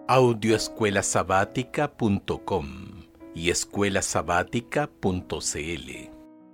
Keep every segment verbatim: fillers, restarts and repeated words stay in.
audio escuela sabática punto com y escuela sabática punto c l.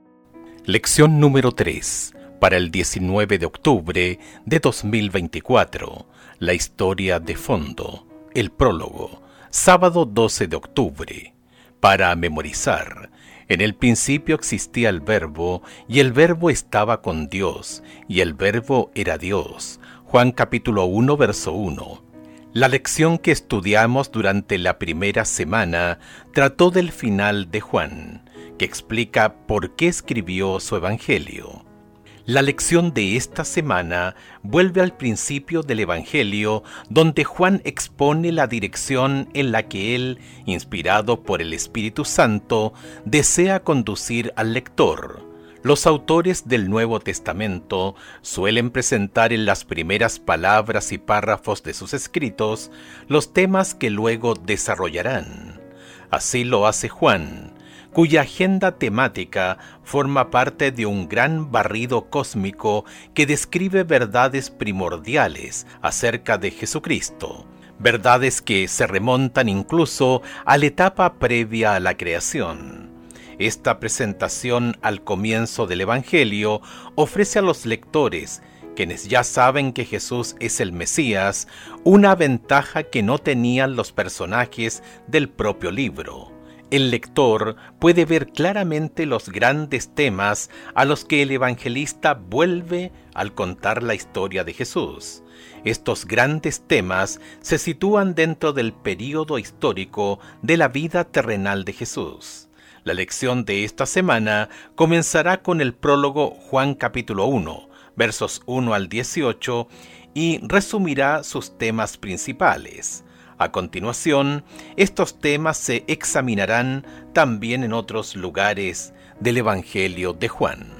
Lección número tres, para el diecinueve de octubre de dos mil veinticuatro. La historia de fondo, el prólogo, sábado doce de octubre. Para memorizar, en el principio existía el Verbo, y el Verbo estaba con Dios, y el Verbo era Dios. Juan capítulo uno, verso uno. La lección que estudiamos durante la primera semana trató del final de Juan, que explica por qué escribió su Evangelio. La lección de esta semana vuelve al principio del Evangelio, donde Juan expone la dirección en la que él, inspirado por el Espíritu Santo, desea conducir al lector. Los autores del Nuevo Testamento suelen presentar en las primeras palabras y párrafos de sus escritos los temas que luego desarrollarán. Así lo hace Juan, cuya agenda temática forma parte de un gran barrido cósmico que describe verdades primordiales acerca de Jesucristo, verdades que se remontan incluso a la etapa previa a la creación. Esta presentación al comienzo del Evangelio ofrece a los lectores, quienes ya saben que Jesús es el Mesías, una ventaja que no tenían los personajes del propio libro. El lector puede ver claramente los grandes temas a los que el evangelista vuelve al contar la historia de Jesús. Estos grandes temas se sitúan dentro del período histórico de la vida terrenal de Jesús. La lección de esta semana comenzará con el prólogo Juan capítulo uno, versos uno al dieciocho, y resumirá sus temas principales. A continuación, estos temas se examinarán también en otros lugares del Evangelio de Juan.